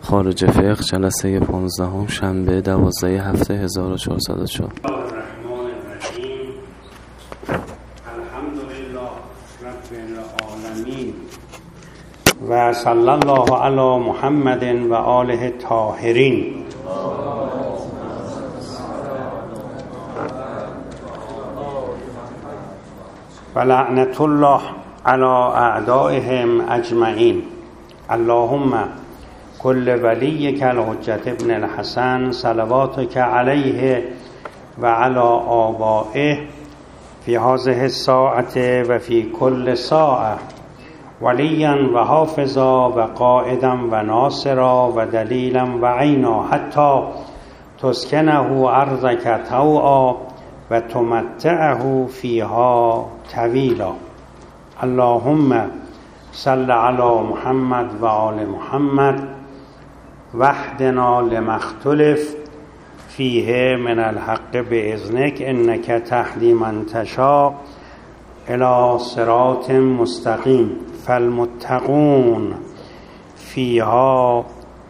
خارج فقه جلسه 15 شنبه 12/7/1404. الرحمن الرحیم. الحمدلله رب العالمین و صلی الله علی محمد و آله الطاهرین. و لعنت الله علی اعدائهم اجمعین. اللهم کل ولیک الحجة ابن الحسن صلواتک علیه و علی آبائه فی هذه الساعة و فی کل ساعة ولیا و حافظا و قائدا و ناصرا و دلیلا و عینا حتی تسکنه ارضک طوعا و تمتعه فیها طویلا. اللهم صل علی محمد و آل محمد وحدنا لما اختلف فیه من الحق باذنک انک تهدی من تشاء الی صراط مستقیم. فالمتقون فیها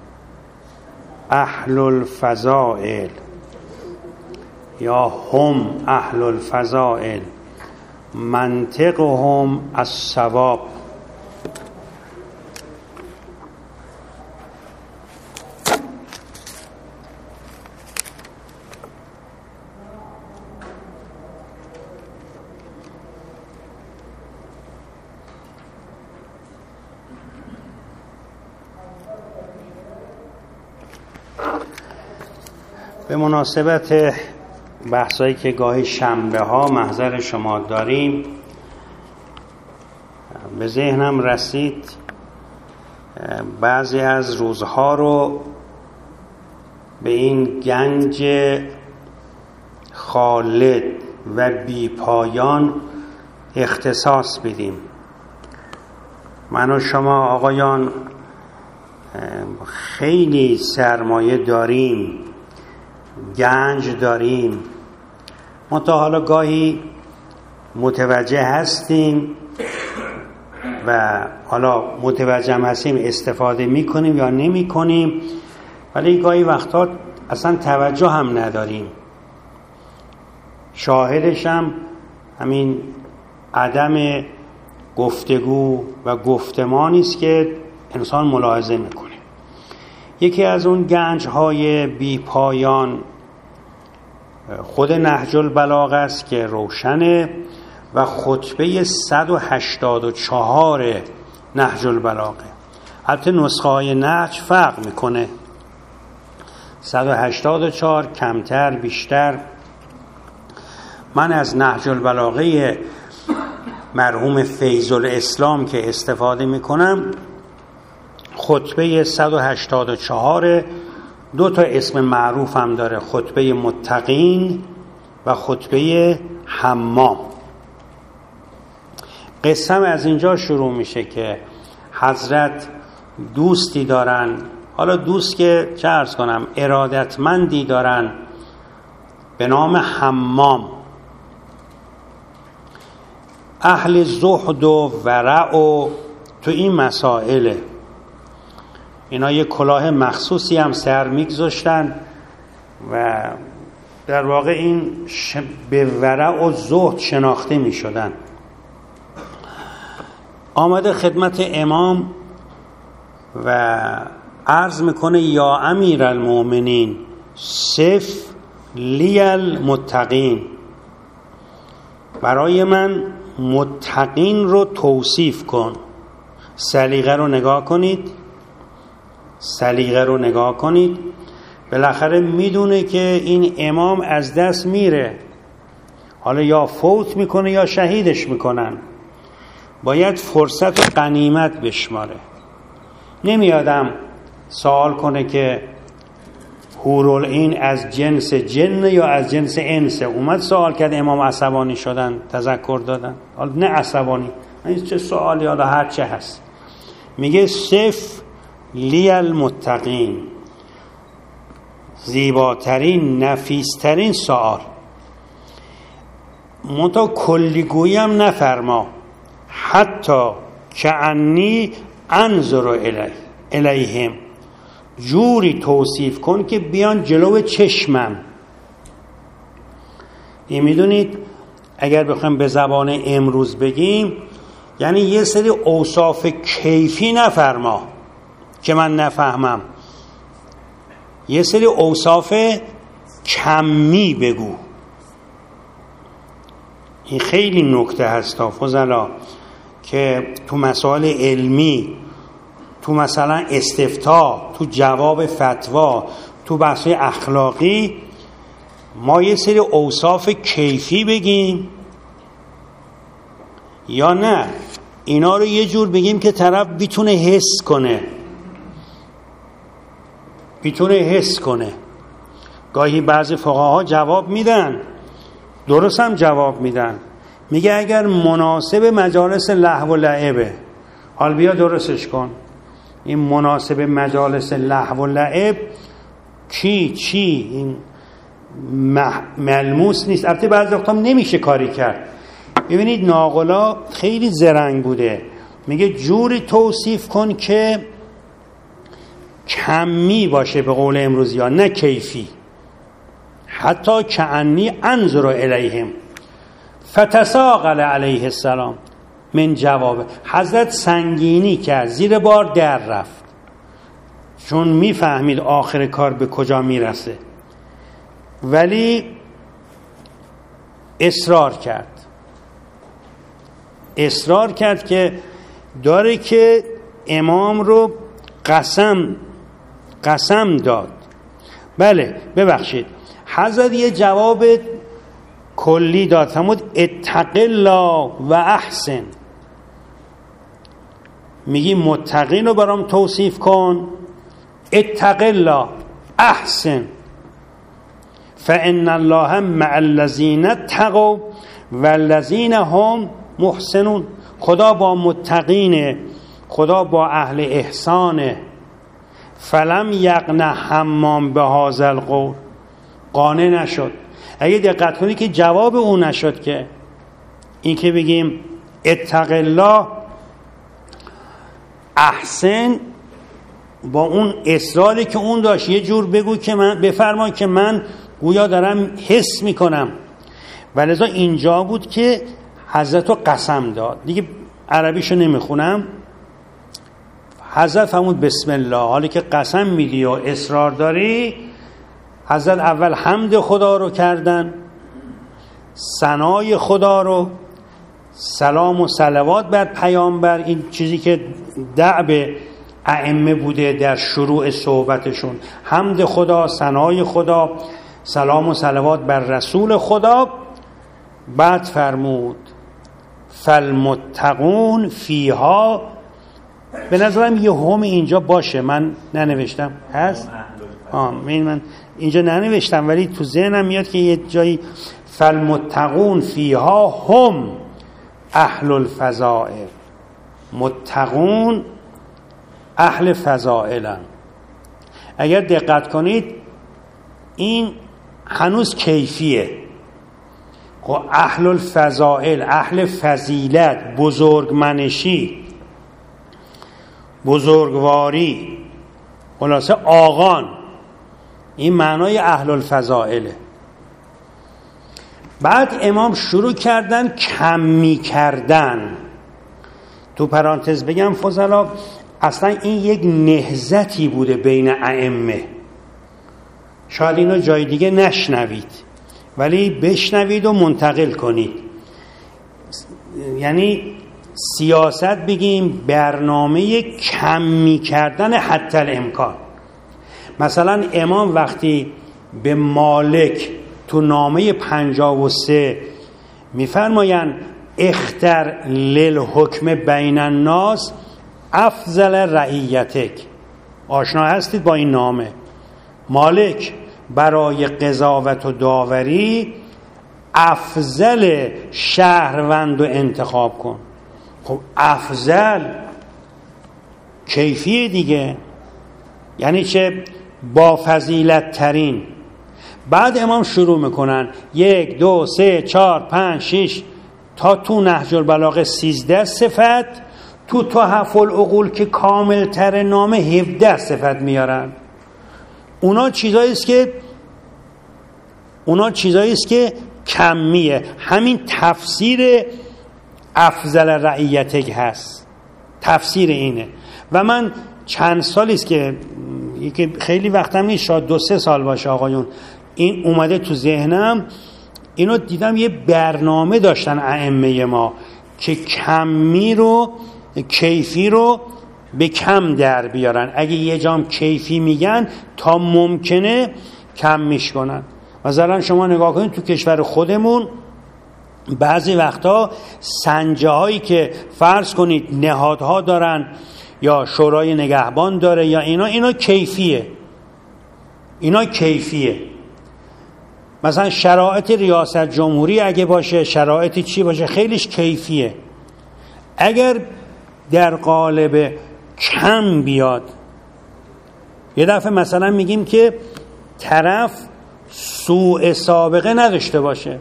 اهل الفضائل یا هم اهل الفضائل منطقهم الصواب. به مناسبت بحثایی که گاهی شنبه ها محضر شما داریم به ذهنم رسید بعضی از روزها رو به این گنج خالد و بی پایان اختصاص بدیم. من و شما آقایان خیلی سرمایه داریم، گنج داریم، ما تا حالا گاهی متوجه هستیم و حالا متوجه هستیم استفاده میکنیم یا نمی کنیم، ولی گاهی وقتا اصلا توجه هم نداریم. شاهدش هم همین عدم گفتگو و گفتمانی است که انسان ملاحظه میکنه. یکی از اون گنج های بی پایان خود نهج البلاغه است که روشنه و خطبه 184 نهج البلاغه. البته نسخه های نهج فرق میکنه، 184 کمتر بیشتر. من از نهج البلاغه مرحوم فیض الاسلام که استفاده میکنم، خطبه 184 دو تا اسم معروف هم داره، خطبه متقین و خطبه حمام. قسم از اینجا شروع میشه که حضرت دوستی دارن، حالا دوست که چه عرض کنم، ارادتمندی دارن به نام حمام. اهل زهد و ورع و تو این مسائله، اینا یه کلاه مخصوصی هم سر میگذاشتن و در واقع این به ورع و زهد شناخته میشدن. آمده خدمت امام و عرض میکنه یا امیر المؤمنین صف لی المتقین، برای من متقین رو توصیف کن. سلیقه رو نگاه کنید، سلیقه رو نگاه کنید. بالاخره میدونه که این امام از دست میره، حالا یا فوت میکنه یا شهیدش میکنن، باید فرصت و غنیمت بشماره. نمیادم سوال کنه که حورالعین از جنس جن یا از جنس انس. اومد سوال کرد، امام عصبانی شدن، تذکر دادن. حالا نه عصبانی، این چه سوالی، حالا هر چه هست. میگه صف لی المتقین، زیباترین نفیسترین سؤال. منتها کلیگویی هم نفرما، حتی که انی انظر الیهم، جوری توصیف کن که بیان جلو چشمم. این میدونید اگر بخوایم به زبان امروز بگیم یعنی یه سری اوصاف کیفی نفرما که من نفهمم، یه سری اوصاف کمی بگو. این خیلی نکته هست فضلا که تو مسائل علمی، تو مثلا استفتاء، تو جواب فتوا، تو بحث اخلاقی ما یه سری اوصاف کیفی بگیم یا نه اینا رو یه جور بگیم که طرف بیتونه حس کنه. گاهی بعضی فقها جواب میدن، درست هم جواب میدن، میگه اگر مناسب مجالس لهو و لعبه، حال بیا درستش کن. این مناسب مجالس لهو و لعب چی این ملموس نیست. البته بعضی وقتا نمیشه کاری کرد. ببینید ناقلا خیلی زرنگ بوده، میگه جوری توصیف کن که کمی باشه به قول امروزی ها، نه کیفی. حتی کعنی انظر الیهم فتساقل علیه السلام من جواب. حضرت سنگینی کرد، زیر بار در رفت، چون میفهمید آخر کار به کجا میرسه، ولی اصرار کرد که داره که امام رو قسم داد. بله ببخشید، حضرت یه جواب کلی داد، فرمود اتق الله و احسن. میگی متقین رو برام توصیف کن، اتق الله احسن فان الله مع الذین اتقوا والذین هم محسنون. خدا با متقینه، خدا با اهل احسانه. فلم یقنع حمام به هذا القول، قانع نشد. اگه دقت کنی که جواب اون نشد، که این که بگیم اتق الله احسن با اون اصراری که اون داشت، یه جور بگو که من بفرما که من گویا دارم حس میکنم، ولذا اینجا بود که حضرت رو قسم داد. دیگه عربیشو نمیخونم. حضرت فرمود بسم الله. حالی که قسم میدی و اصرار داری، حضرت اول حمد خدا رو کردن، ثنای خدا رو، سلام و صلوات بر پیامبر، این چیزی که دأب ائمه بوده در شروع صحبتشون، حمد خدا، ثنای خدا، سلام و صلوات بر رسول خدا. بعد فرمود فالمتقون فیها. به نظرم یه هم اینجا باشه، من ننوشتم، هست؟ من اینجا ننوشتم ولی تو ذهنم میاد که یه جایی فالمتقون فیها هم اهل الفضائل. متقون اهل فضائلن. اگر دقت کنید این هنوز کیفیه. اهل الفضائل، اهل فضیلت، بزرگمنشی، بزرگواری، خلاصه آقان، این معنای اهل الفضائله. بعد امام شروع کردن کمی کردن. تو پرانتز بگم فضلا، اصلا این یک نهضتی بوده بین ائمه. شاید اینو جای دیگه نشنوید ولی بشنوید و منتقل کنید. یعنی سیاست بگیم برنامه کمی کردن حتی الامکان. مثلا امام وقتی به مالک تو نامه 53 میفرمایند اختر للحکم بین الناس افضل رعیتک، آشنا هستید با این نامه؟ مالک برای قضاوت و داوری افضل شهروند و انتخاب کن. خب افضل کیفی دیگه، یعنی چه؟ با فضیلت ترین. بعد امام شروع میکنن 1 2 3 4 5 6 تا تو نهج البلاغه 13 صفت، تو تحف العقول که کامل تر نامه 17 صفت میارن. اونا چیزایی است که کمیه. همین تفسیر افضل رعیتک هست، تفسیر اینه. و من چند سالی است که خیلی وقتم نیست، شاید 2-3 سال باشه آقایون، این اومده تو ذهنم. اینو دیدم یه برنامه داشتن ائمه ما که کمی رو، کیفی رو به کم در بیارن. اگه یه جام کیفی میگن تا ممکنه کم میش کنن. مثلا شما نگاه کنید تو کشور خودمون بعضی وقتا سنجه هایی که فرض کنید نهادها دارن یا شورای نگهبان داره یا اینا کیفیه. مثلا شرایط ریاست جمهوری اگه باشه، شرایط چی باشه، خیلیش کیفیه. اگر در قالب کم بیاد، یه دفعه مثلا میگیم که طرف سوء سابقه نداشته باشه،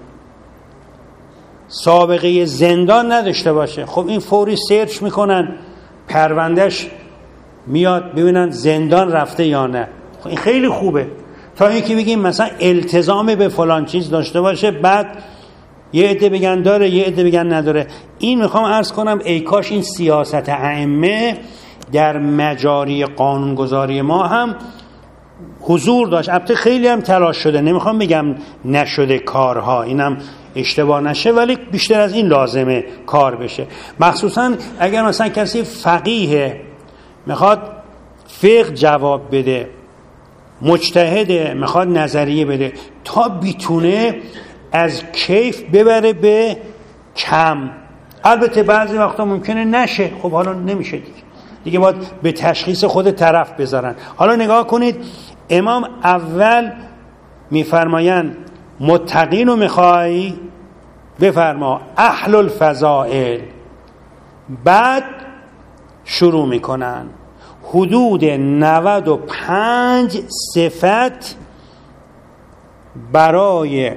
سابقه زندان نداشته باشه، خب این فوری سرچ میکنن، پروندهش میاد ببینن زندان رفته یا نه. خب این خیلی خوبه. تا اینکه بگیم مثلا التزام به فلان چیز داشته باشه، بعد یه عده بگن داره، یه عده بگن نداره. این میخوام عرض کنم ای کاش این سیاست ائمه در مجاری قانونگذاری ما هم حضور داشت. البته خیلی هم تلاش شده، نمیخوام بگم نشده کارها، اینم اشتباه نشه، ولی بیشتر از این لازمه کار بشه. مخصوصا اگر مثلا کسی فقیه میخواد فقه جواب بده، مجتهده میخواد نظریه بده، تا بیتونه از کیف ببره به کم. البته بعضی وقتا ممکنه نشه، خب حالا نمیشه دیگه باید به تشخیص خود طرف بذارن. حالا نگاه کنید، امام اول میفرمایند متقین رو میخوای بفرما اهل الفضائل، بعد شروع میکنن حدود 95 صفت برای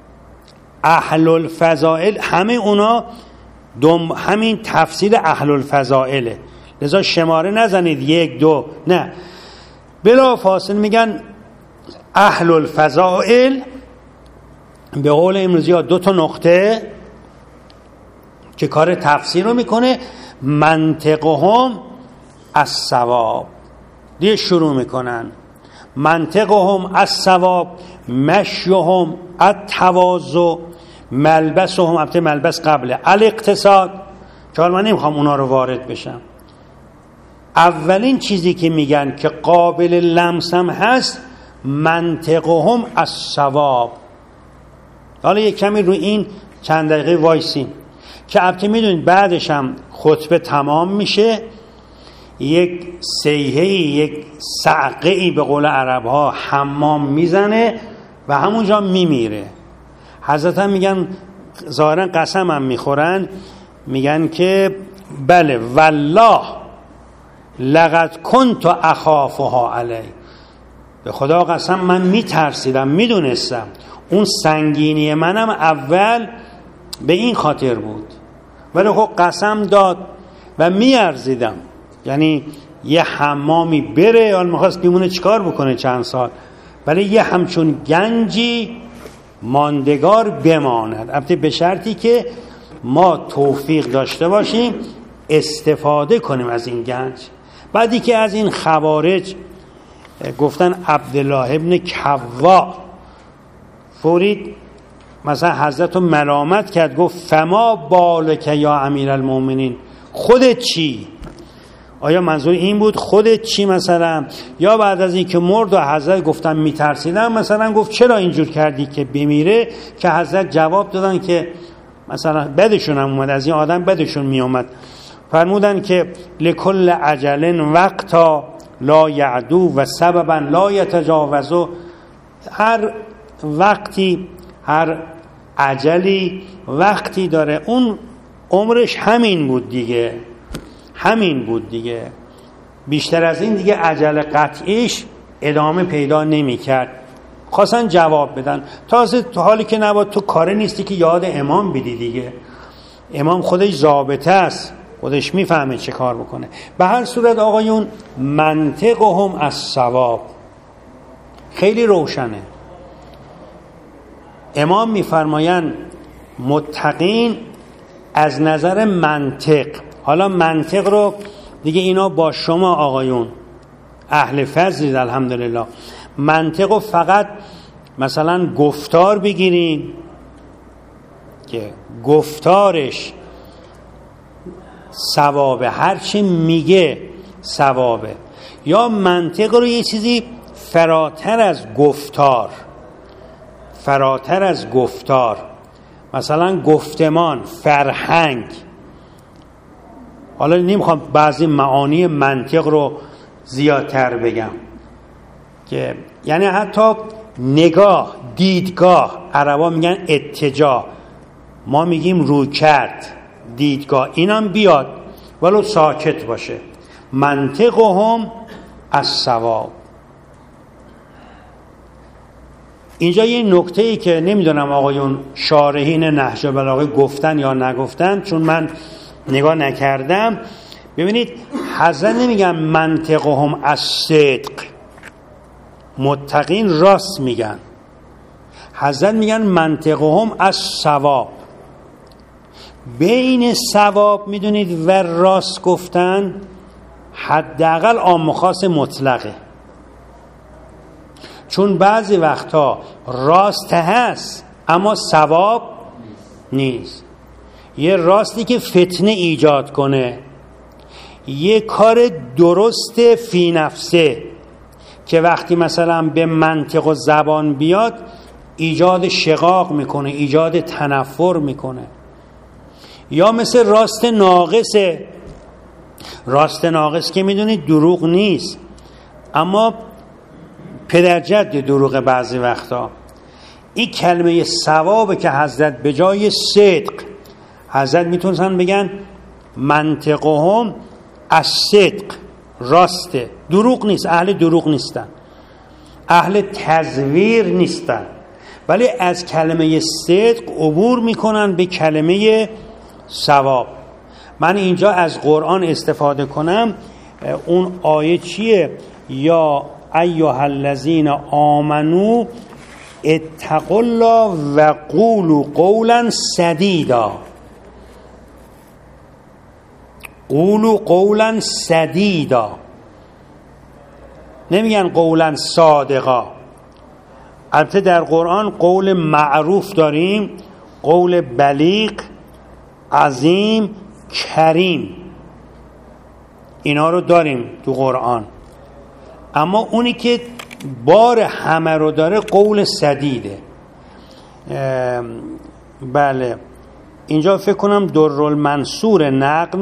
اهل الفضائل، همه اونا همین تفصیل اهل الفضائله. لذا شماره نزنید 1 2، نه، بلا فاصله میگن اهل الفضائل. به قول امروزی ها 2 نقطه که کار تفسیر رو میکنه، منطقهم الصواب. دیگه شروع میکنن منطقهم الصواب، مشیهم التواضع، ملبسهم، البته ملبس قبله، الاقتصاد، که حالا من نمیخوام اونا رو وارد بشم. اولین چیزی که میگن که قابل لمس هم هست، منطقهم الصواب. حالا یک کمی رو این چند دقیقه وایسیم که البته میدونید بعدش هم خطبه تمام میشه، یک سیحه‌ای، یک صعقه‌ای به قول عرب‌ها حمام میزنه و همونجا میمیره. حضرت هم میگن، ظاهرا قسم هم میخورن، میگن که بله والله لقد کنت اخافها علی، به خدا قسم من میترسیدم، میدونستم اون سنگینی منم اول به این خاطر بود، ولی خب قسم داد و میارزیدم. یعنی یه حمامی بره، حال میخواست بیمونه چیکار بکنه چند سال، ولی یه همچون گنجی ماندگار بماند. البته به شرطی که ما توفیق داشته باشیم استفاده کنیم از این گنج. بعدی که از این خوارج گفتن عبدالله ابن کوا فورید مثلا حضرت رو ملامت کرد، گفت فما بالک یا امیر المؤمنین، خودت چی؟ آیا منظور این بود خودت چی مثلا؟ یا بعد از این که مرد و حضرت گفتن میترسیدم، مثلا گفت چرا اینجور کردی که بمیره؟ که حضرت جواب دادن که مثلا بدشون هم اومد، از این آدم بدشون می اومد، فرمودن که لکل عجل وقتا لا یعدو و سببا لا یتجاوزو، هر وقتی، هر عجلی وقتی داره، اون عمرش همین بود دیگه، همین بود دیگه، بیشتر از این دیگه عجل قطعیش ادامه پیدا نمی کرد. خواستن جواب بدن، تازه تو حالی که نباید تو کاره نیستی که یاد امام بدی دیگه، امام خودش ضابطه است، خودش میفهمه چه کار بکنه. به هر صورت آقایون منطقهم الصواب، خیلی روشنه. امام میفرمایند متقین از نظر منطق. حالا منطق رو دیگه اینا با شما آقایون اهل فضلید الحمدلله. منطق رو فقط مثلا گفتار بگیریم که گفتارش ثوابه، هرچی میگه ثوابه، یا منطق رو یه چیزی فراتر از گفتار مثلا گفتمان، فرهنگ. حالا نمیخوام بعضی معانی منطق رو زیادتر بگم که یعنی حتی نگاه، دیدگاه، عربا میگن اتجاه، ما میگیم رویکرد، دیدگاه، اینم بیاد ولو ساکت باشه. منطقهم الصواب. اینجا یه نکته‌ای که نمیدونم آقایون شارحین نهج البلاغه گفتن یا نگفتن، چون من نگاه نکردم. ببینید حضرت نمیگن منطقهم الصدق، متقین راست میگن. حضرت میگن منطقهم الصواب. بین صواب میدونید و راست گفتن حداقل عام و خاص مطلقه، چون بعضی وقتا راست هست اما صواب نیست. یه راستی که فتنه ایجاد کنه، یه کار درست فی نفسه که وقتی مثلا به منطق و زبان بیاد ایجاد شقاق میکنه، ایجاد تنفر میکنه. یا مثل راست ناقصه. راست ناقص که میدونید دروغ نیست، اما پدرجد دروغ بعضی وقتا. این کلمه ثوابه که حضرت به جای صدق، حضرت میتونستن بگن منطقهم الصدق، راسته، دروغ نیست، اهل دروغ نیستن، اهل تزویر نیستن، ولی از کلمه صدق عبور میکنن به کلمه ثواب. من اینجا از قرآن استفاده کنم، اون آیه چیه؟ یا ایها الذین آمنوا اتقوا الله و قولوا قولا سدیدا. قولوا قولا سدیدا، نمیگن قولا صادقا. البته در قرآن قول معروف داریم، قول بلیغ، عظیم، کریم، اینا رو داریم تو قرآن. اما اونی که بار همه رو داره قول سدیده. بله اینجا فکر کنم درالمنصور نقل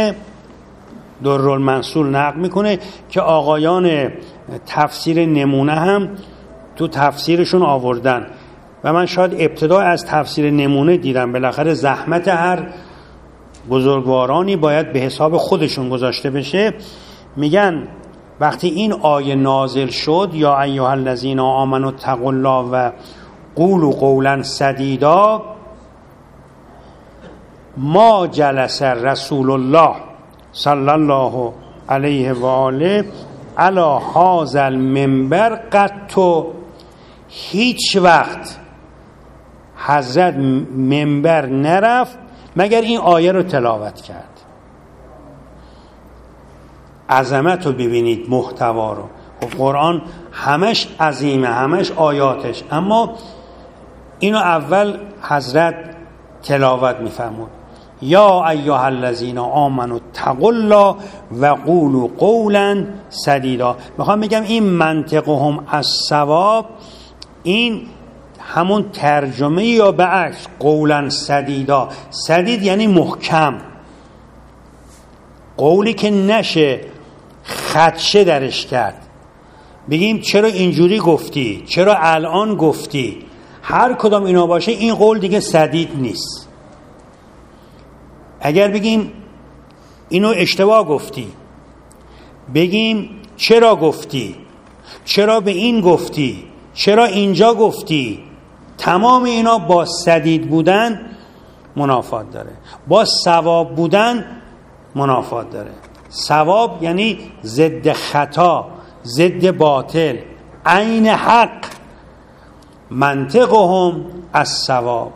میکنه که آقایان تفسیر نمونه هم تو تفسیرشون آوردن و من شاید ابتدا از تفسیر نمونه دیدم. بالاخره زحمت هر بزرگوارانی باید به حساب خودشون گذاشته بشه. میگن وقتی این آیه نازل شد یا ایها الذین آمنوا اتقوا الله و قولوا قولا سدیدا، ما جلس رسول الله صلی الله علیه و آله علی هذا المنبر قط. هیچ وقت حضرت منبر نرفت مگر این آیه رو تلاوت کرد. عظمت رو ببینید، محتوا رو. قرآن همش عظیمه، همش آیاتش، اما اینو اول حضرت تلاوت میفرمود. یا ایها الذین آمنوا اتقوا الله و قولوا قولا سدیدا. میخوام بگم این منطقهم الصواب، این همون ترجمه یا به عکس قولا سدیدا. سدید یعنی محکم، قولی که نشه خدشه درش کرد، بگیم چرا اینجوری گفتی، چرا الان گفتی. هر کدام اینا باشه این قول دیگه سدید نیست. اگر بگیم اینو اشتباه گفتی، بگیم چرا گفتی، چرا به این گفتی، چرا اینجا گفتی، تمام اینا با سدید بودن منافات داره، با صواب بودن منافات داره. صواب یعنی ضد خطا، ضد باطل، عین حق منطقهم الصواب.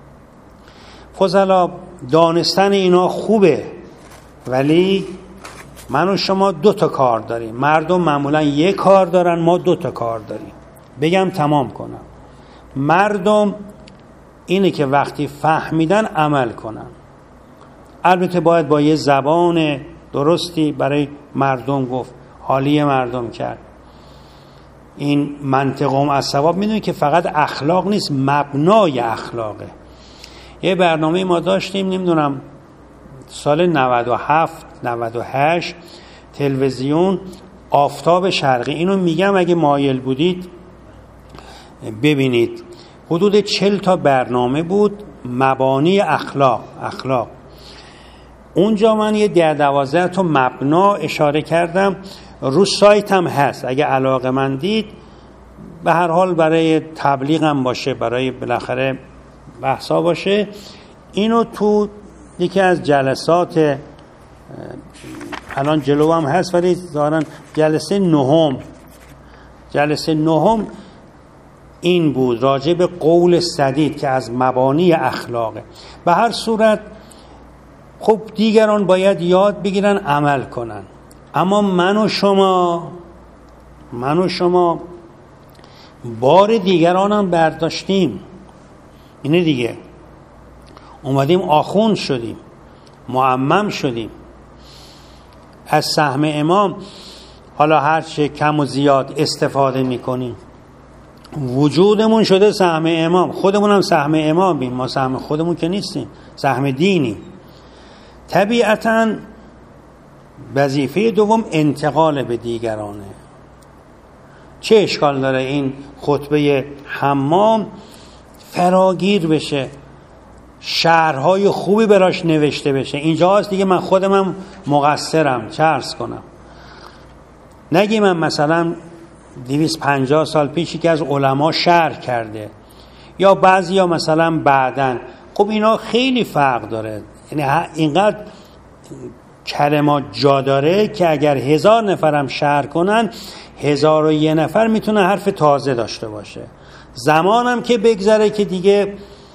فضلا دانستن اینا خوبه، ولی من و شما 2 تا کار داریم. مردم معمولا 1 کار دارن، ما 2 تا کار داریم. بگم تمام کنم. مردم اینه که وقتی فهمیدن عمل کنن. البته باید با یه زبان درستی برای مردم گفت، حالی مردم کرد. این منطقهم الصواب میدونی که فقط اخلاق نیست، مبنای اخلاقه. یه برنامه ما داشتیم، نمیدونم سال 97 98 تلویزیون آفتاب شرقی، اینو میگم اگه مایل بودید ببینید. حدود 40 تا برنامه بود مبانی اخلاق. اونجا من یه 10-12 تا مبنا اشاره کردم، رو سایتم هست اگه علاقه من دید. به هر حال برای تبلیغم باشه، برای بالاخره بحثا باشه. اینو تو یکی از جلسات الان جلو هم هست، ولی دارن جلسه نهم این بود، راجع به قول سدید که از مبانی اخلاقه. به هر صورت خب دیگران باید یاد بگیرن عمل کنن، اما من و شما بار دیگرانم برداشتیم. اینه دیگه، اومدیم آخوند شدیم، معمم شدیم. از سهم امام حالا هرچه کم و زیاد استفاده میکنیم، وجودمون شده سهم امام. خودمونم سهم امامیم، ما سهم خودمون که نیستیم، سهم دینی. طبیعتاً وظیفه دوم انتقال به دیگرانه. چه اشکال داره این خطبه حمام فراگیر بشه، شعرهای خوبی براش نوشته بشه؟ اینجا هست دیگه من خودمم مقصرم، چه عرض کنم. نگی من مثلا 250 سال پیش که از علما شعر کرده، یا بعضی ها مثلا بعدن. خب اینا خیلی فرق داره. یعنی اینقدر کلمات جا داره که اگر 1000 نفرم شعر کنن، 1001 نفر میتونه حرف تازه داشته باشه. زمانم که بگذره که دیگه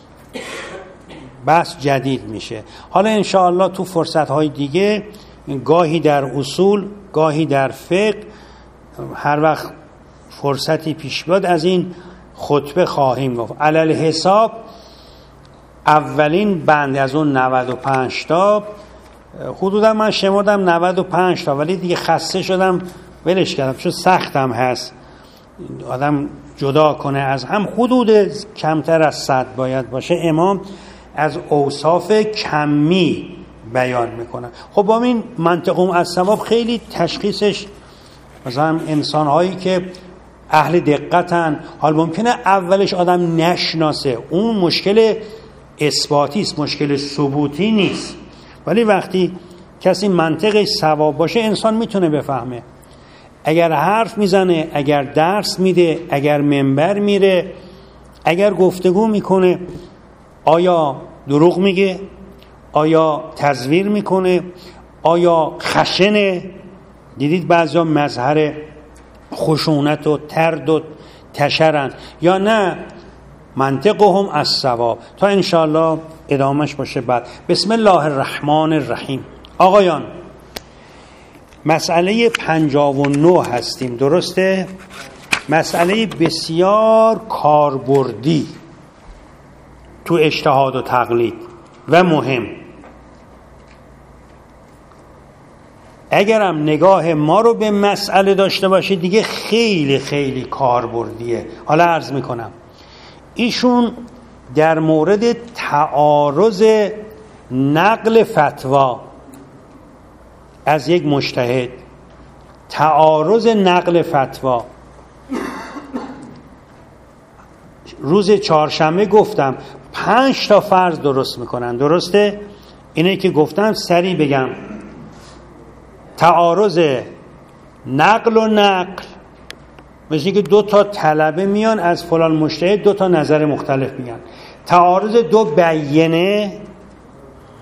بحث جدید میشه. حالا انشاءالله تو فرصتهای دیگه، گاهی در اصول، گاهی در فقه، هر وقت فرصتی پیش بیاد از این خطبه خواهیم گفت. علل حساب اولین بند از اون 95 تا، حدودا من شمردم 95 تا، ولی دیگه خسته شدم ولش کردم، چون سختم هست آدم جدا کنه از هم. حدود کمتر از 100 باید باشه. امام از اوصاف کمی بیان میکنه. خب با این منطقهم الصواب خیلی تشخیصش، مثلا انسان هایی که اهل دقتن، حال ممکنه اولش آدم نشناسه، اون مشکل اثباتی است، مشکل ثبوتی نیست. ولی وقتی کسی منطقش صواب باشه، انسان میتونه بفهمه. اگر حرف میزنه، اگر درس میده، اگر منبر میره، اگر گفتگو میکنه، آیا دروغ میگه؟ آیا تزویر میکنه؟ آیا خشنه؟ دیدید بعضیا مظهر خشونت و ترد و تشرن، یا نه منطقهم الصواب. تا انشاءالله ادامش باشه بعد. بسم الله الرحمن الرحیم. آقایان، مسئله 59 هستیم، درسته؟ مسئله بسیار کاربردی تو اجتهاد و تقلید و مهم. اگرم نگاه ما رو به مسئله داشته باشید دیگه خیلی خیلی کاربردیه. حالا عرض میکنم. ایشون در مورد تعارض نقل فتوا از یک مجتهد، تعارض نقل فتوا، روز چهارشنبه گفتم 5 تا فرض درست میکنن، درسته؟ اینه که گفتم سریع بگم. تعارض نقل و نقل، مثل که 2 تا طلبه میان از فلان مجتهد 2 تا نظر مختلف میگن. تعارض 2 بیینه،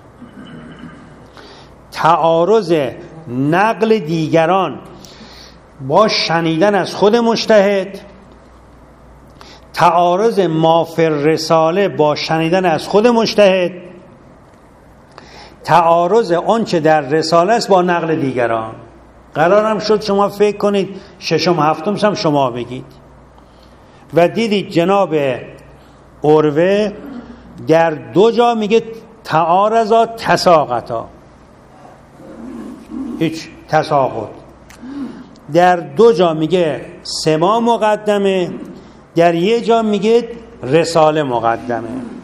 تعارض نقل دیگران با شنیدن از خود مجتهد، تعارض ما فی الرساله با شنیدن از خود مجتهد، تعارض آنچه در رساله است با نقل دیگران. قرارم شد شما فکر کنید ششم هفتم هم شما بگید و دیدید جناب عروه در 2 جا میگه تعارضا تساقطا، هیچ تساقط. در 2 جا میگه سما مقدمه، در 1 جا میگه رساله مقدمه.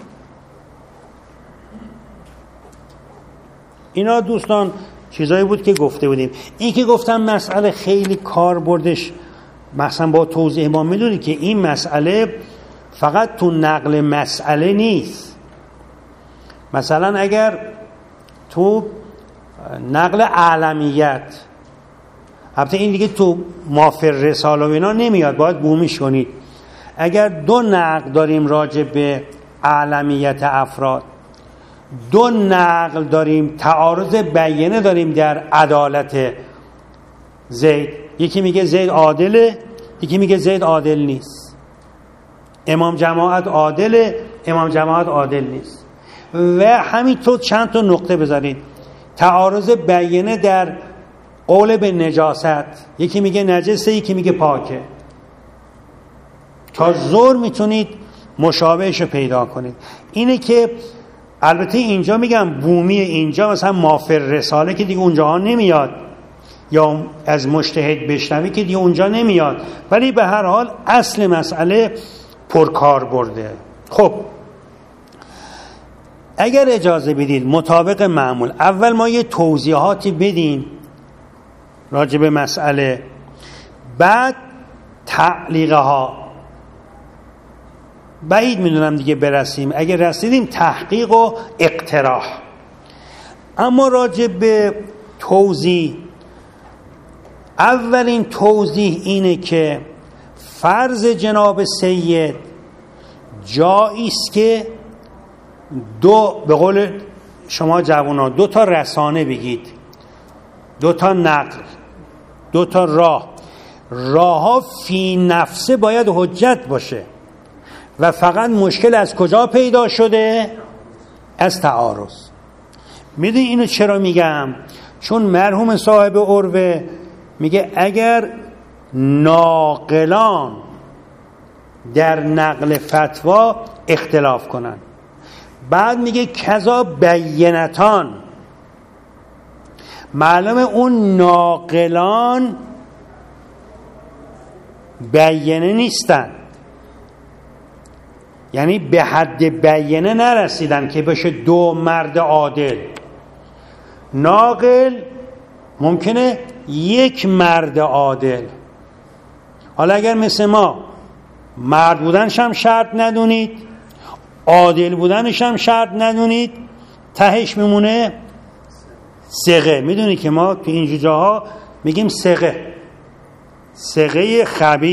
اینا دوستان چیزایی بود که گفته بودیم. این که گفتم مسئله خیلی کار بردش مثلا با توضیح ما، میدونید که این مسئله فقط تو نقل مسئله نیست. مثلا اگر تو نقل اعلمیت، البته این دیگه تو ما فی الرساله و اینا نمیاد، باید بومیش کنید. اگر 2 نقل داریم راجع به اعلمیت افراد، 2 نقل داریم تعارض بیانه داریم در عدالت زید، یکی میگه زید عادله، یکی میگه زید عادل نیست، امام جماعت عادله، امام جماعت عادل نیست، و همینطور چند تا نقطه بذارید. تعارض بیانه در قول به نجاست، یکی میگه نجسه، یکی میگه پاکه. تا زور میتونید مشابهش رو پیدا کنید. اینه که البته اینجا میگم بومی، اینجا مثلا ما فی الرساله که دیگه اونجاها نمیاد، یا از مجتهد بشنوی که دیگه اونجا نمیاد، ولی به هر حال اصل مسئله پرکار برده. خب اگر اجازه بدید مطابق معمول اول ما یه توضیحاتی بدیم راجع به مسئله، بعد تعلیقه ها. بعید میدونم دیگه برسیم، اگر رسیدیم تحقیق و اقتراح. اما راجع به توضیح، اولین توضیح اینه که فرض جناب سید جایی است که 2، به قول شما جوانان، 2 تا رسانه بگید، 2 تا نقل، 2 تا راه ها فی نفسه باید حجت باشه و فقط مشکل از کجا پیدا شده؟ از تعارض. میدونی اینو چرا میگم؟ چون مرحوم صاحب عروه میگه اگر ناقلان در نقل فتوا اختلاف کنن، بعد میگه کذا بینتان، معلومه اون ناقلان بیانه نیستن، یعنی به حد بیانه نرسیدن که بشه 2 مرد عادل. ناقل ممکنه 1 مرد عادل. حالا اگر مثل ما مرد بودنش هم شرط ندونید، عادل بودنش هم شرط ندونید، تهش میمونه ثقه. میدونی که ما تو این جاها میگیم ثقه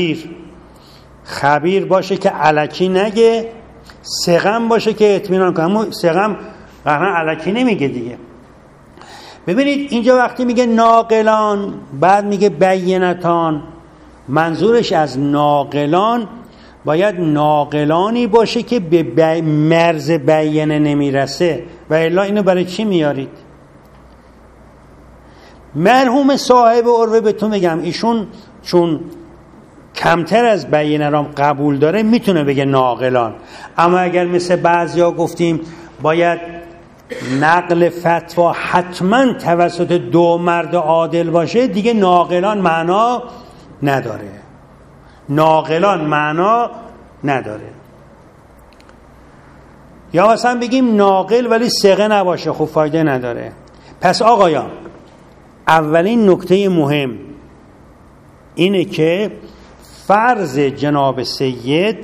خبیر باشه که الکی نگه، ثقه باشه که اطمینان کنه. اما ثقه قطعا الکی نمیگه دیگه. ببینید اینجا وقتی میگه ناقلان، بعد میگه بینتان، منظورش از ناقلان باید ناقلانی باشه که به مرز بیانه نمیرسه، و الا اینو برای چی میارید؟ مرحوم صاحب عروه بهتون میگم، ایشون چون کمتر از بیانه رام قبول داره میتونه بگه ناقلان. اما اگر مثل بعضیا گفتیم باید نقل فتوا حتما توسط 2 مرد عادل باشه، دیگه ناقلان معنا نداره. یا مثلا بگیم ناقل ولی ثقه نباشه، خب فایده نداره. پس آقایان، اولین نکته مهم اینه که فرض جناب سید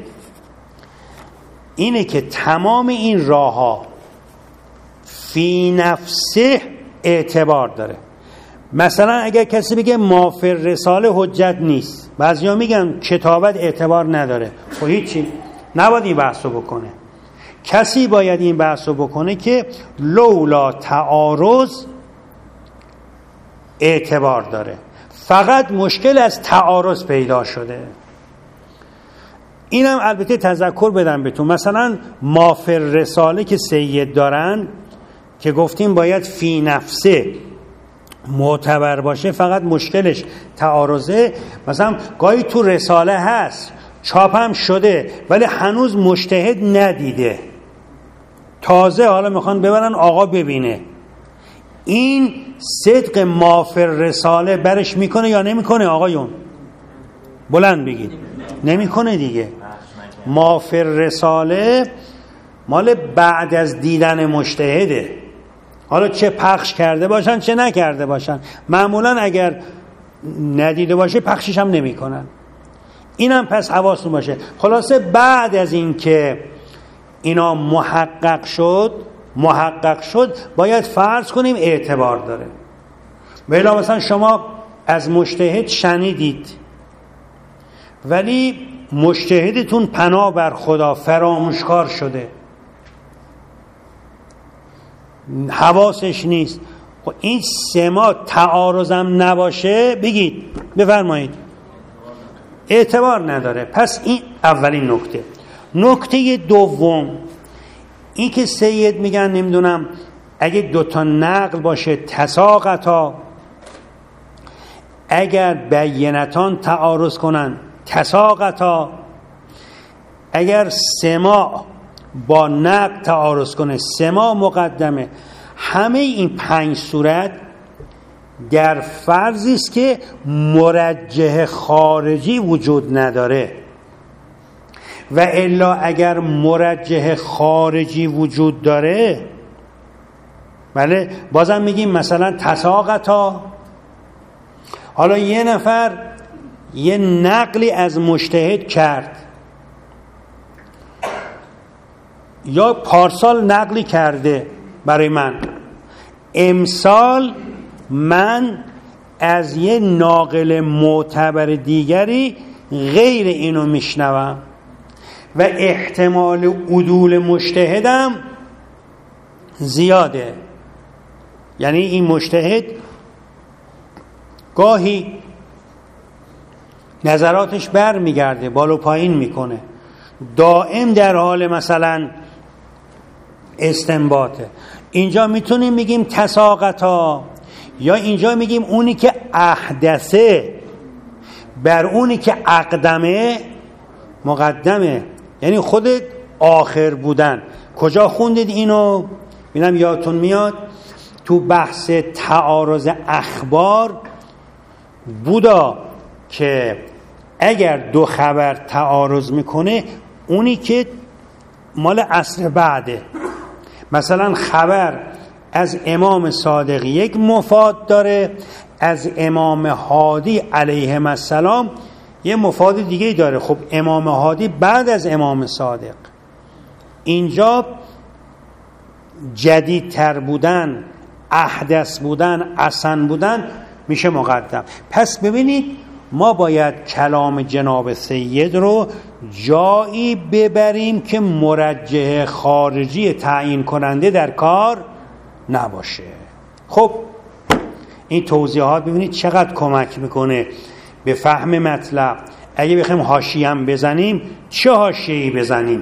اینه که تمام این راه ها فی نفسه اعتبار داره. مثلا اگر کسی بگه ما فی الرساله حجت نیست، بعضیا میگن کتابت اعتبار نداره، خب هیچی، نباید این بحثو بکنه. کسی باید این بحثو بکنه که لولا تعارض اعتبار داره. فقط مشکل از تعارض پیدا شده. اینم البته تذکر بدم بهتون، مثلا مافر رساله که سید دارن که گفتیم باید فی نفسه معتبر باشه، فقط مشکلش تعارضه. مثلا گاهی تو رساله هست، چاپ هم شده، ولی هنوز مجتهد ندیده، تازه حالا میخوان ببرن آقا ببینه. این صدق مافر رساله برش میکنه یا نمیکنه آقایون؟ بلند بگید. نمیکنه دیگه. مافر رساله مال بعد از دیدن مجتهده، حالا چه پخش کرده باشن چه نکرده باشن. معمولا اگر ندیده باشه پخشش هم نمی کنن. اینم پس حواستون باشه. خلاصه بعد از این که اینا محقق شد باید فرض کنیم اعتبار داره. بلا مثلا شما از مجتهد شنیدید ولی مجتهدتون پناه بر خدا فراموشکار شده، حواسش نیست، این سما تعارضم نباشه بگید، بفرمایید، اعتبار نداره. پس این اولین نکته. نکته دوم این که سید میگن نمیدونم اگه دوتا نقل باشه تساقطا، اگر بینتان تعارض کنن تساقطا، اگر سما با نقل تعارض کنه سما مقدمه. همه این 5 صورت در فرضی است که مرجح خارجی وجود نداره، و الا اگر مرجح خارجی وجود داره بله بازم میگیم مثلا تساقطا. حالا یه نفر یه نقلی از مجتهد کرد یا پارسال نقلی کرده برای من، امسال من از یه ناقل معتبر دیگری غیر اینو میشنوم و احتمال عدول مجتهدم زیاده. یعنی این مجتهد گاهی نظراتش بر میگرده، بالا پایین میکنه، دائم در حال مثلا استنباطه. اینجا میتونیم بگیم تساقطا، یا اینجا میگیم اونی که احدثه بر اونی که اقدمه مقدمه، یعنی خودت آخر بودن. کجا خوندید اینو؟ ببینم یادتون میاد تو بحث تعارض اخبار بودا که اگر دو خبر تعارض میکنه اونی که مال عصر بعده، مثلا خبر از امام صادق یک مفاد داره، از امام هادی علیه السلام یه مفاد دیگه داره. خب امام هادی بعد از امام صادق، اینجا جدیدتر بودن، احدث بودن، احسن بودن میشه مقدم. پس ببینید ما باید کلام جناب سید رو جایی ببریم که مرجح خارجی تعیین کننده در کار نباشه. خب این توضیحات ببینید چقدر کمک میکنه به فهم مطلب. اگه بخوایم حاشیه هم بزنیم چه حاشیه‌ای بزنیم،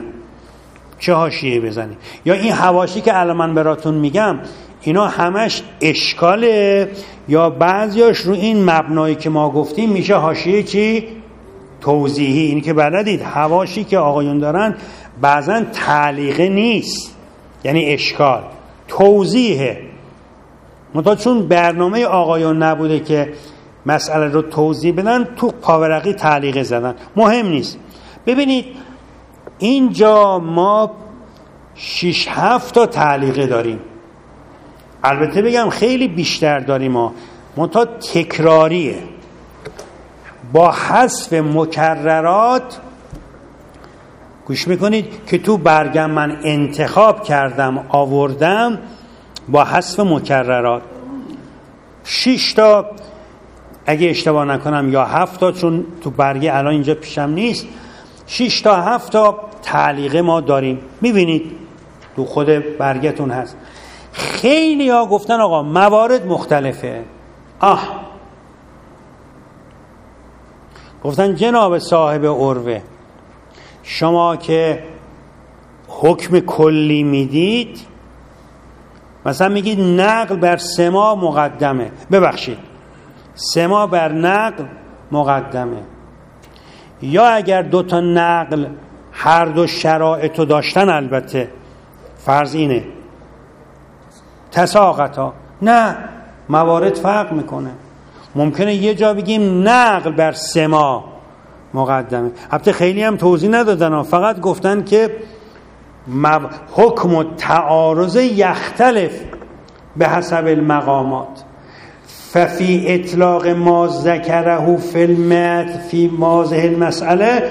یا این حواشی که الان من براتون میگم اینا همش اشکاله، یا بعضیاش رو این مبنایی که ما گفتیم میشه حاشیه چی؟ توضیحی. این که بلدید حواشی که آقایون دارن بعضا تعلیقه نیست، یعنی اشکال، توضیحه. منتها چون برنامه آقایون نبوده که مسئله رو توضیح بدن، تو پاورقی تعلیقه زدن، مهم نیست. ببینید اینجا ما 6-7 تا تعلیقه داریم. البته بگم خیلی بیشتر داریم ما، منتها تکراریه، با حذف مکررات. گوش میکنید که تو برگم من انتخاب کردم آوردم با حذف مکررات 6 تا اگه اشتباه نکنم، یا 7 تا، چون تو برگه الان اینجا پیشم نیست. 6 تا 7 تا تعلیقه ما داریم، میبینید تو خود برگتون هست. خیلی ها گفتن آقا موارد مختلفه. گفتن جناب صاحب عروه، شما که حکم کلی میدید، مثلا میگید نقل بر سما مقدمه، ببخشید سما بر نقل مقدمه، یا اگر دو تا نقل هر دو شرایطو داشتن، البته فرض اینه تساقطا، نه موارد فرق میکنه. ممکنه یه جا بگیم نقل بر سما مقدمه، البته خیلی هم توضیح ندادن، فقط گفتن که حکم و تعارض یختلف به حسب المقامات، ففی اطلاق ما ذکره فی المتن فی ماضح المسئله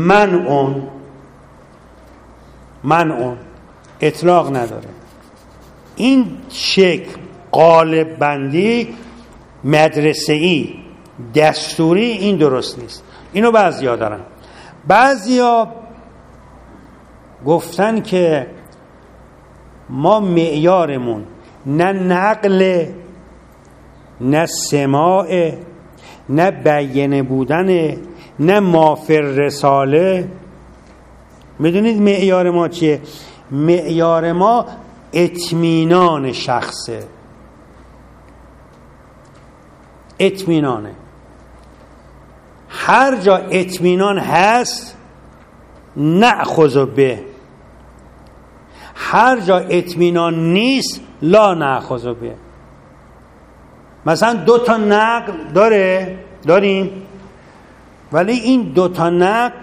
منعون اطلاق نداره. این شکل قالب بندی مدرسه‌ای دستوری این درست نیست. اینو بعضیا دارن. بعضیا گفتن که ما معیارمون نه نقل، نه سماع، نه بیانه بودن، نه مافر رساله. میدونید معیار ما چیه؟ معیار ما اطمینان شخصه، اطمینانه. هر جا اطمینان هست نأخذ به، هر جا اطمینان نیست لا نأخذ به. مثلا دو تا نقل داریم، ولی این دو تا نقل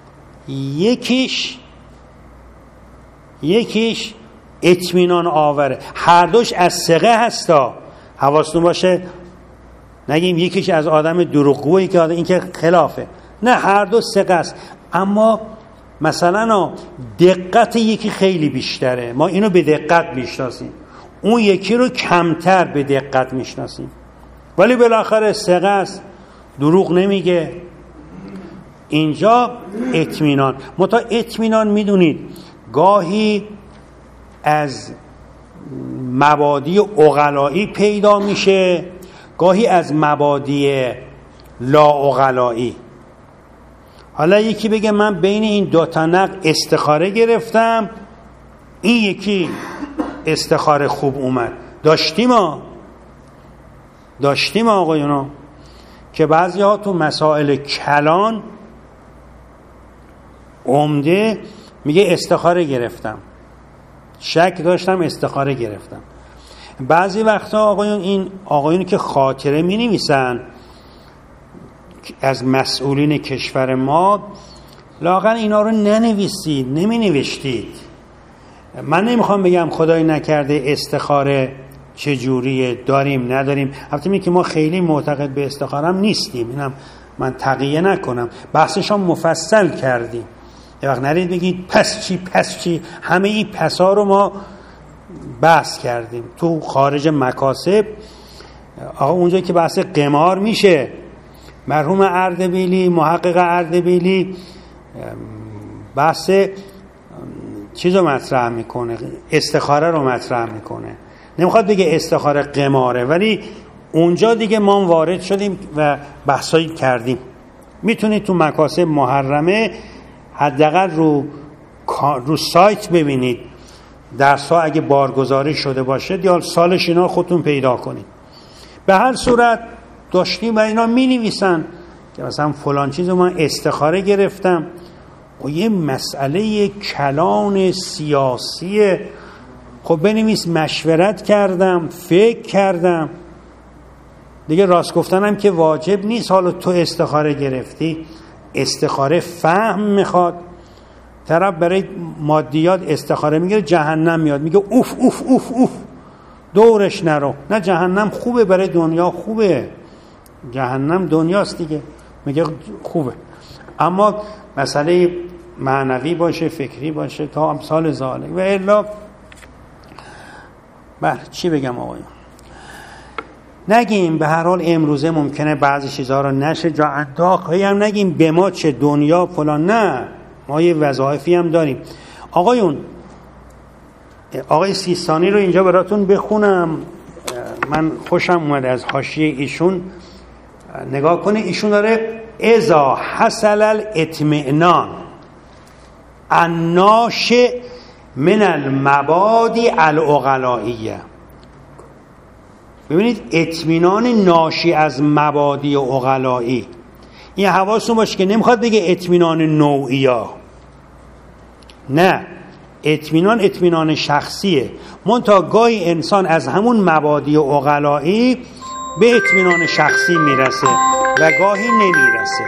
یکیش اطمینان آوره، هر دوش از ثقه هستا، حواستون باشه نگیم یکیش از آدم دروغگویی که این که خلافه، نه هر دو ثقه است، اما مثلا دقت یکی خیلی بیشتره، ما اینو به دقت میشناسیم، اون یکی رو کمتر به دقت میشناسیم، ولی بالاخره ثقه است، دروغ نمیگه. اینجا اطمینان. اطمینان میدونید گاهی از مبادی عقلایی پیدا میشه، گاهی از مبادی لا عقلایی. حالا یکی بگه من بین این دو تا نقل استخاره گرفتم، این یکی استخاره خوب اومد. داشتیم آقایونا که بعضی ها تو مسائل کلان عمده میگه استخاره گرفتم، شک داشتم استخاره گرفتم. بعضی وقتا آقایون، این آقایونی که خاطره می نویسن از مسئولین کشور ما، لااقل اینا رو ننویسید، نمی نوشتید. من نمیخوام بگم خدای نکرده استخاره چجوریه، داریم نداریم، البته که ما خیلی معتقد به استخاره هم نیستیم، اینم من تقیه نکنم، بحثش هم مفصل کردیم. یه وقت نرید بگید پس چی، همه این پسا رو ما بحث کردیم تو خارج مکاسب. آقا اونجایی که بحث قمار میشه، مرحوم اردبیلی، محقق اردبیلی بحث چیز رو مطرح میکنه، استخاره رو مطرح میکنه، نمیخواد بگه استخاره قماره، ولی اونجا دیگه ما وارد شدیم و بحثایی کردیم. میتونید تو مکاسب محرمه حداقل رو سایت ببینید، درس‌ها اگه بارگذاری شده باشه یا سالش اینا خودتون پیدا کنید. به هر صورت داشتیم و اینا می‌نویسن که مثلا فلان چیزو من استخاره گرفتم و یه مسئله کلان سیاسی، خب بنویس مشورت کردم، فکر کردم دیگه. راست گفتنم که واجب نیست. حالا تو استخاره گرفتی، استخاره فهم میخواد. طرف برای مادیات استخاره میگیره، جهنم میاد میگه اوف اوف اوف اوف دورش نرو. نه، جهنم خوبه، برای دنیا خوبه، جهنم دنیاست دیگه، میگه خوبه. اما مسئله معنوی باشه، فکری باشه، تا امثال ذالک. و الا چی بگم آقایان، نگیم به هر حال امروزه ممکنه بعضی چیزها رو نشه جا انداخت، هم نگیم به ما چه دنیا فلان، نه، ما یه وظایفی هم داریم. آقایون، آقای سیستانی رو اینجا براتون بخونم، من خوشم اومد از حاشیه ایشون. نگاه کنید، ایشون داره اذا حصل الاطمئنان الناشئ من المبادی العقلائیه. ببینید اطمینان ناشی از مبادی عقلائی، این حواستون باشه که نمیخواد بگه اطمینان نوعیا، نه، اطمینان شخصیه. منتها گاهی انسان از همون مبادی عقلائی به اطمینان شخصی میرسه و گاهی نمیرسه.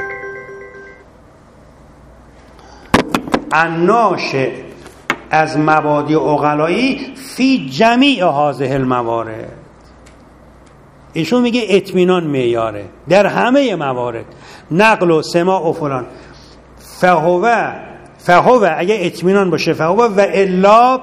الناشئ از مبادی عقلائی فی جمیع هذه الموارد. ایشون میگه اطمینان معیاره در همه موارد، نقل و سماع و فلان. فهو اگه اطمینان باشه فهو و الا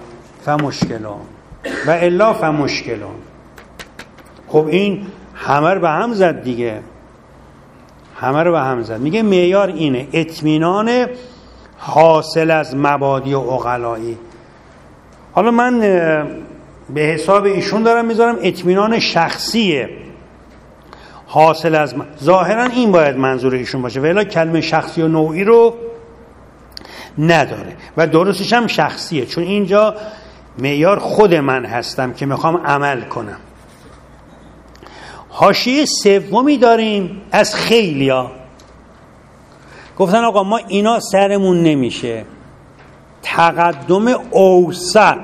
فمشکلون. خب این همه رو به هم زد دیگه، همه رو به هم زد. میگه معیار اینه، اطمینان حاصل از مبادی و عقلائی. حالا من به حساب ایشون دارم میذارم اطمینان شخصیه حاصل از ظاهرا این باید منظور ایشون باشه، ولی کلمه شخصی و نوعی رو نداره و درستش هم شخصیه، چون اینجا معیار خود من هستم که میخوام عمل کنم. حاشیه سومی داریم از خیلیا، گفتن آقا ما اینا سرمون نمیشه، تقدم اوثق.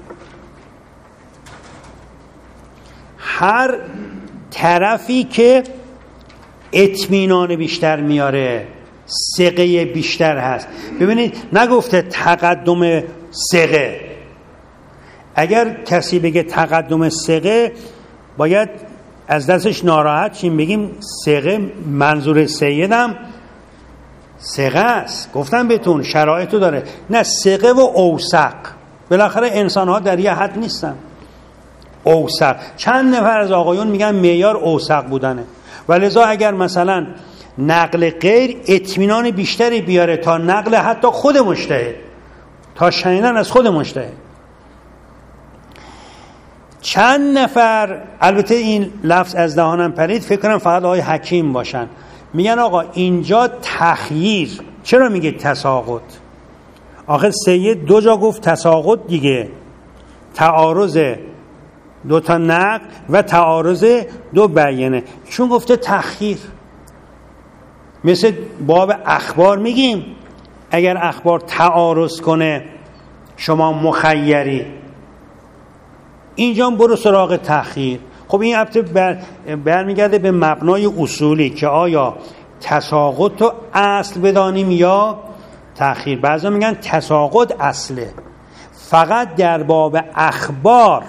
هر طرفی که اطمینان بیشتر میاره، ثقه بیشتر هست. ببینید نگفته تقدم ثقه. اگر کسی بگه تقدم ثقه باید از دستش ناراحت شیم، بگیم ثقه منظور سیدم ثقه است. گفتم بهتون شرایطو داره، نه ثقه و اوثق. بالاخره انسان ها در یه حد نیستن. اوثق، چند نفر از آقایون میگن معیار اوثق بودنه، ولذا اگر مثلا نقل غیر اطمینان بیشتری بیاره تا نقل حتی خود مجتهد، تا شنیدن از خود مجتهد. چند نفر، البته این لفظ از دهانم پرید، فکر کنم فقط آقای حکیم باشن، میگن آقا اینجا تخییر. چرا میگه تساقط؟ آخه سید دو جا گفت تساقط دیگه، تعارض دو تا نقل و تعارض دو بیانه. ایشون گفته تخییر. مثل باب اخبار میگیم اگر اخبار تعارض کنه شما مخیری، اینجا برو سراغ تخییر. خب این البته برمیگرده به مبنای اصولی که آیا تساقط رو اصل بدانیم یا تخییر. بعضا میگن تساقط اصله، فقط در باب اخبار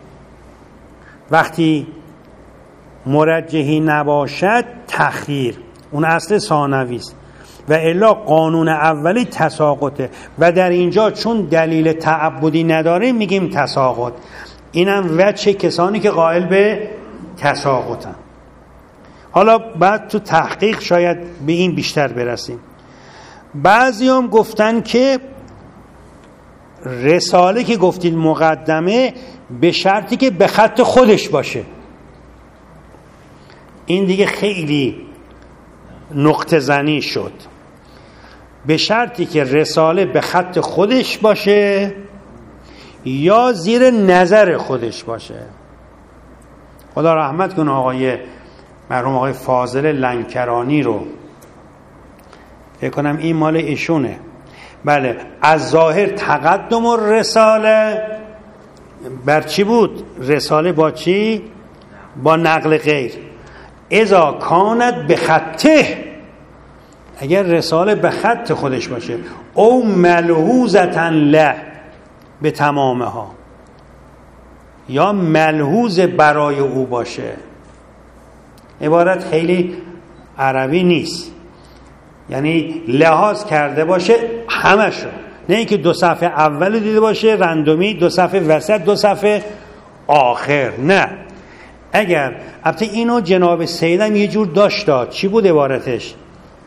وقتی مرجحی نباشد تخییر، اون اصل ثانوی است، و الا قانون اولی تساقطه و در اینجا چون دلیل تعبدی نداریم میگیم تساقط. اینم وجه کسانی که قائل به تساقطن. حالا بعد تو تحقیق شاید به این بیشتر برسیم. بعضی هم گفتن که رساله که گفتید مقدمه به شرطی که به خط خودش باشه. این دیگه خیلی نقطه زنی شد. به شرطی که رساله به خط خودش باشه یا زیر نظر خودش باشه. خدا رحمت کنه آقای مرحوم آقای فاضل لنکرانی رو، فکر کنم این مال ایشونه. بله، از ظاهر تقدم الرساله بر چی بود؟ رساله با چی؟ با نقل غیر. اذا کانت به خطه، اگر رساله به خط خودش باشه، او ملحوظتا له به تمامه ها، یا ملحوظ برای او باشه. عبارت خیلی عربی نیست، یعنی لحاظ کرده باشه همشو، نه اینکه دو صفحه اول دیده باشه رندومی، دو صفحه وسط، دو صفحه آخر. نه، اگر البته اینو جناب سیدم یه جور داشت، چی بود عبارتش؟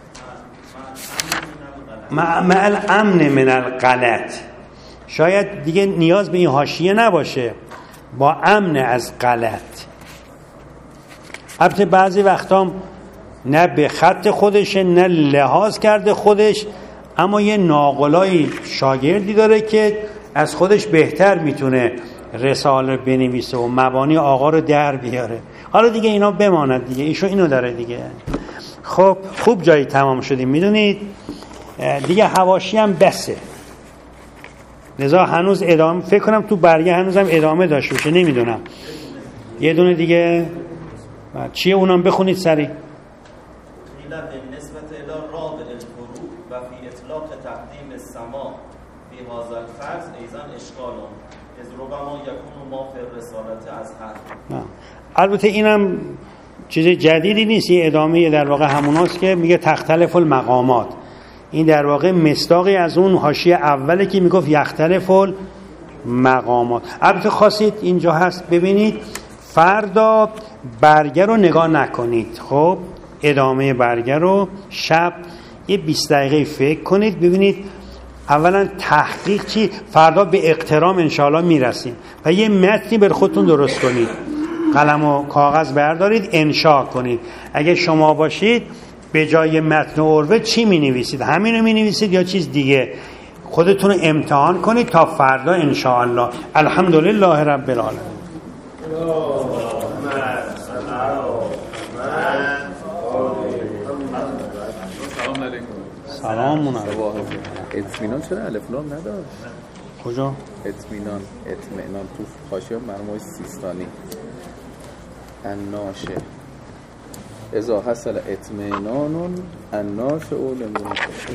مع الامن من الغلط. شاید دیگه نیاز به این حاشیه نباشه، با امن از غلط. البته بعضی وقتا نه به خط خودشه نه لحاظ کرده خودش، اما یه ناقلای شاگردی داره که از خودش بهتر میتونه رساله بنویسه و مبانی آقا رو در بیاره. حالا دیگه اینا بماند دیگه، ایشون اینو داره دیگه. خب خوب جایی تمام شدیم میدونید دیگه، حواشی هم بسه، لذا هنوز ادامه فکر کنم تو برگه هنوزم ادامه داشته باشه، نمیدونم. یه دونه دیگه چیه اونم بخونید سریع. نسبت الى رابع الفروع و فی اطلاق تقدیم السماع فی هذا الفرض ایضا اشکال از ربما یکون ما فی الرسالت از حد. البته اینم چیز جدیدی نیست، این ادامه در واقع هموناست که میگه تختلف المقامات. این در واقع مصداقی از اون حاشیه اوله که میگفت یختلف المقامات. البته خواستید اینجا هست ببینید، فردا برگه رو نگاه نکنید. خب ادامه برگه رو شب یه 20 دقیقه فکر کنید ببینید اولا تحقیق چی، فردا به اقترام انشاءالله میرسیم و یه متنی بر خودتون درست کنید، قلم و کاغذ بردارید انشاء کنید. اگه شما باشید به جای متن و عروه چی می نویسید؟ همین رو می نویسید یا چیز دیگه؟ خودتون رو امتحان کنید تا فردا انشاءالله. الحمدلله رب العالمین. سلام علیکم. اطمینان چرا الف لام نداشت؟ کجا؟ اطمینان تو حاشیه مرموز سیستانی الناشه اذا حصل اطمینان الناشه او لمون